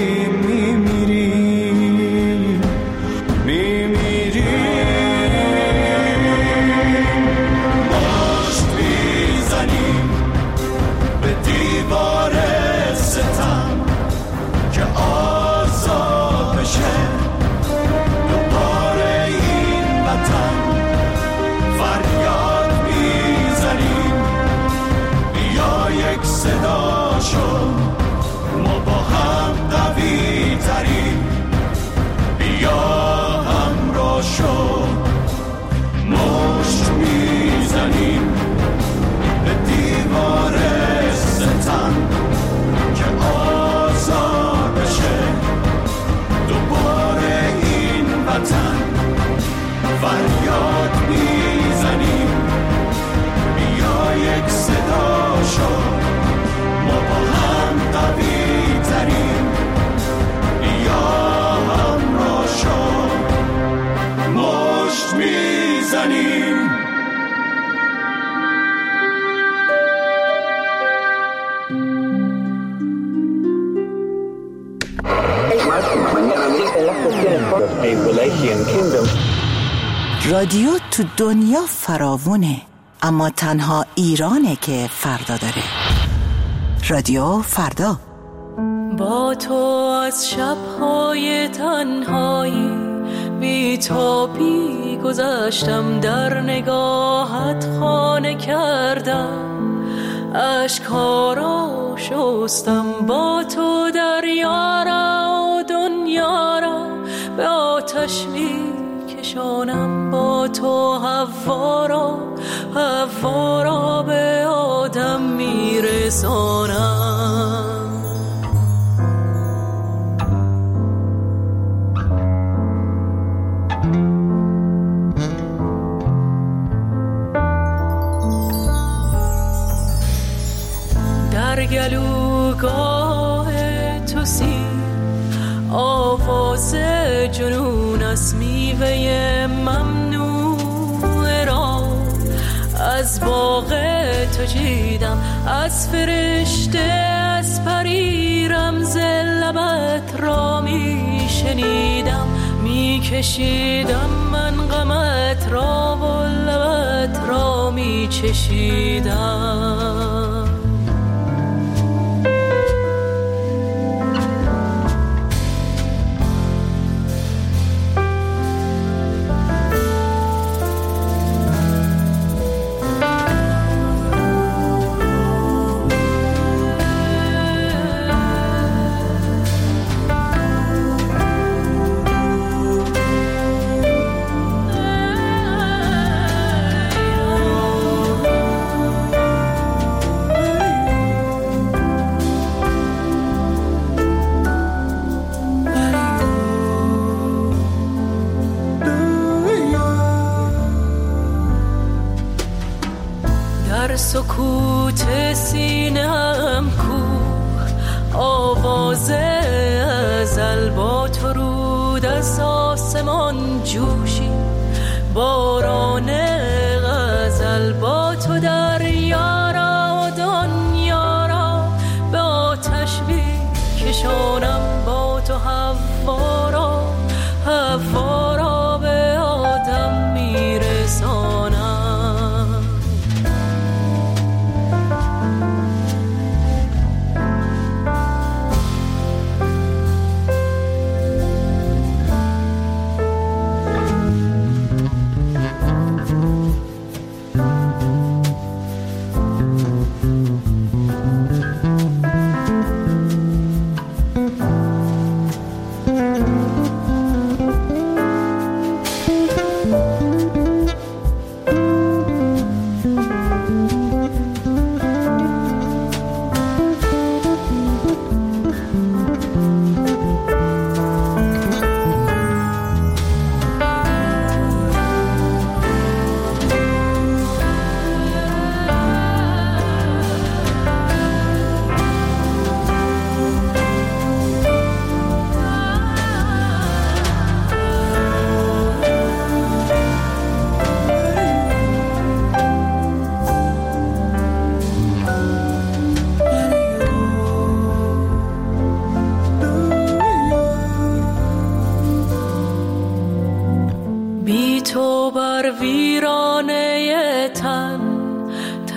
رادیو تو دنیا فراوونه، اما تنها ایرانه که فردا داره. رادیو فردا. با تو از شب‌های تنهایی بی تو بی گذشتم، در نگاهت خانه کردم، اشک‌ها را شستم. با تو دریا را و دنیا را به آتش می‌کشانم، با تو هوا را به آدم میرسانم. در گلوگاه تو سیر آواز جنون از میوه ممنوع را از باغ تو چیدم، از فرشته از پری رمز لبت را میشنیدم، میکشیدم من غمت را و لبت را میچشیدم. سکوت سینم کوه آواز ازل، با تو رود از آسمان جوشی باران غزل، با تو دریا را و دنیا را به آتش میکشانم، با تو هوا را به آدم میرسانم.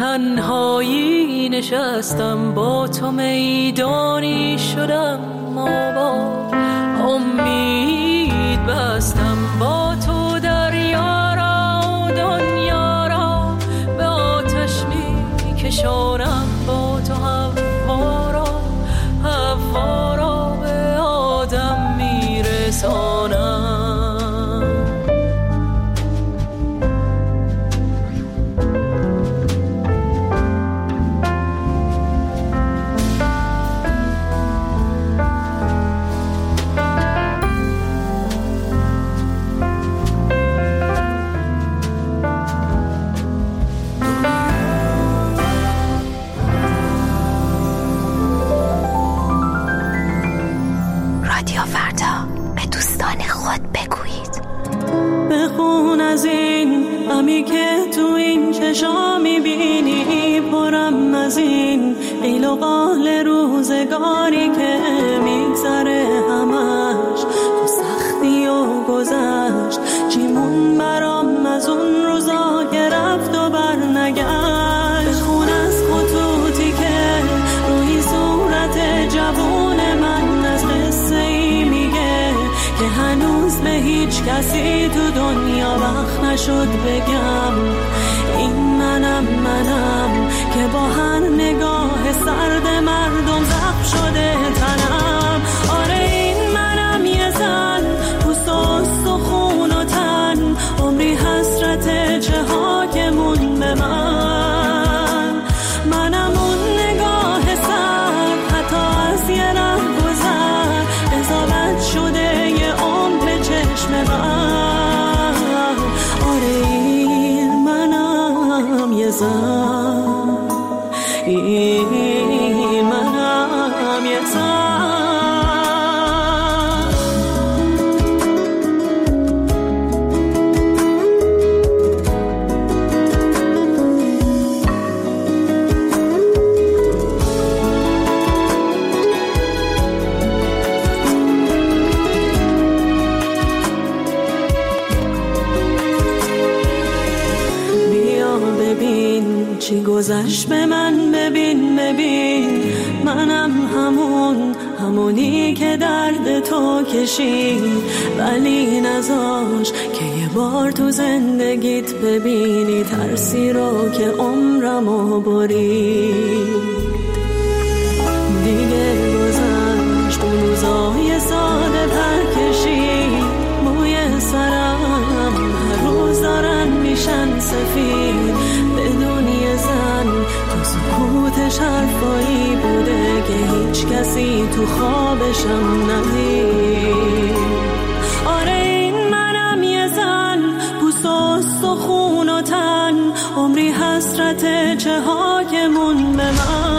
تنهایی نشستم با تو میدانی شدم آباد امید بستم با تو دریا را دنیا را به آتش می کشانم با تو هوا را به آدم می رسانم بخون از این غمی که تو این چشا میبینی، پرم از این قیل و قال روزگاری که میگذره همش تو سختی و گذشت. چیمون برام از اون روزا که رفت و برنگشت. بخون از خطوطی که روی صورت جوون من از قصه ای میگه که هنوز به هیچ کسی تو دنیا وقت نشد بگم. این منم که با هر نگاه سرد مردم زخم شده تنم. آره این منم یه زن پوست و استخون و تن، عمری حسرت چه ها که مون به من. منم اون نگاه سرد حتی از یه ره گذر قضاوت شده یه عمر به چشم من. آره این منم یه زن، این منم یه زن. چی گذشت به من ببین منم همونی که درد تو کشید، ولی نذاش که یه بار تو زندگیت ببینی ترسی رو که عمرمو برید. دیگه گذشت اون روزای ساده پرکشید، موی سرم هر روز دارن میشن سفید. بدون یه زن تو سکوتش حرفایی بوده که هیچ کسی تو خوابشم ندید. آره این منم یه زن پوست و استخون و تن، عمری حسرت چه ها که مون به من.